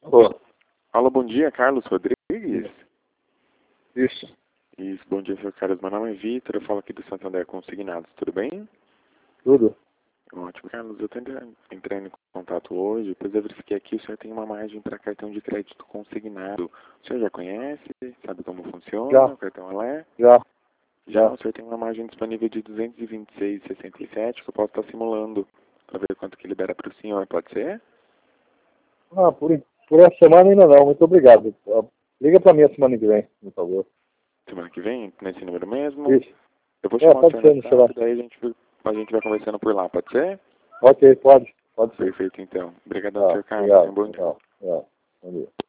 Ô, Alô, bom dia, Carlos Rodrigues. isso, Isso, bom dia, seu Carlos. Meu nome é Vitor, eu falo aqui do Santander Consignados, tudo bem? tudo. Ótimo, Carlos. Eu estou entrando em contato hoje, pois eu verifiquei aqui, o senhor tem uma margem para cartão de crédito consignado. O senhor já conhece? Sabe como funciona Já, o cartão Alé? já, Já, já. o senhor tem uma margem disponível de 226,67 que eu posso estar simulando para ver quanto que libera para o senhor, pode ser? Ah, por essa semana ainda não, muito obrigado. Liga pra mim a semana que vem, por favor. Semana que vem, nesse número mesmo? Isso. Eu vou chamar o Pode senhor no ser no celular. WhatsApp, daí a gente vai conversando por lá, pode ser? Ok, pode ser. Perfeito, então. Obrigadão, Tá, senhor Carlos. Tenha obrigado. um bom dia. Tá, bom dia.